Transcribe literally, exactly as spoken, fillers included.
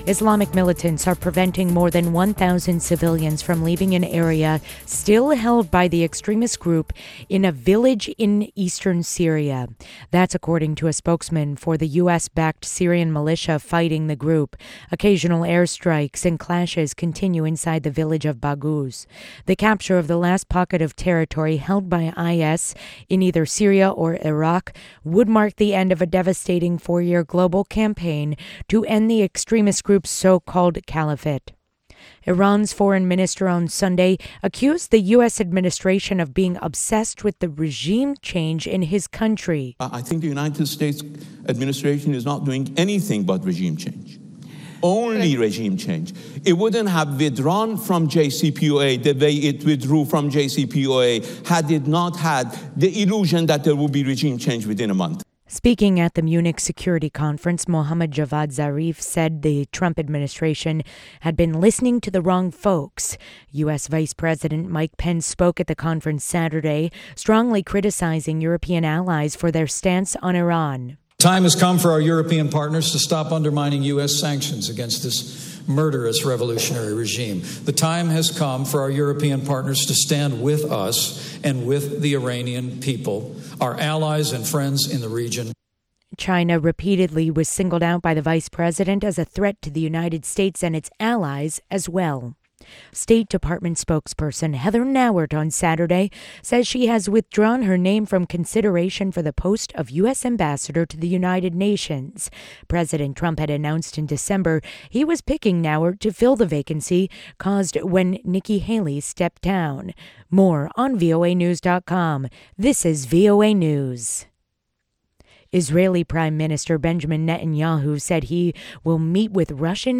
Islamic militants are preventing more than one thousand civilians from leaving an area still held by the extremist group in a village in eastern Syria. That's according to a spokesman for the U S-backed Syrian militia fighting the group. Occasional airstrikes and clashes continue inside the village of Baghouz. The capture of the last pocket of territory held by I S in either Syria or Iraq would mark the end of a devastating four-year global campaign to end the extremist group's so-called caliphate. Iran's foreign minister on Sunday accused the U S administration of being obsessed with the regime change in his country. I think the United States administration is not doing anything but regime change. Only regime change. It wouldn't have withdrawn from J C P O A the way it withdrew from J C P O A had it not had the illusion that there would be regime change within a month. Speaking at the Munich Security Conference, Mohammad Javad Zarif said the Trump administration had been listening to the wrong folks. U S Vice President Mike Pence spoke at the conference Saturday, strongly criticizing European allies for their stance on Iran. Time has come for our European partners to stop undermining U S sanctions against this murderous revolutionary regime. The time has come for our European partners to stand with us and with the Iranian people, our allies and friends in the region. China repeatedly was singled out by the vice president as a threat to the United States and its allies as well. State Department spokesperson Heather Nauert on Saturday says she has withdrawn her name from consideration for the post of U S ambassador to the United Nations. President Trump had announced in December he was picking Nauert to fill the vacancy caused when Nikki Haley stepped down. More on V O A News dot com. This is V O A News. Israeli Prime Minister Benjamin Netanyahu said he will meet with Russian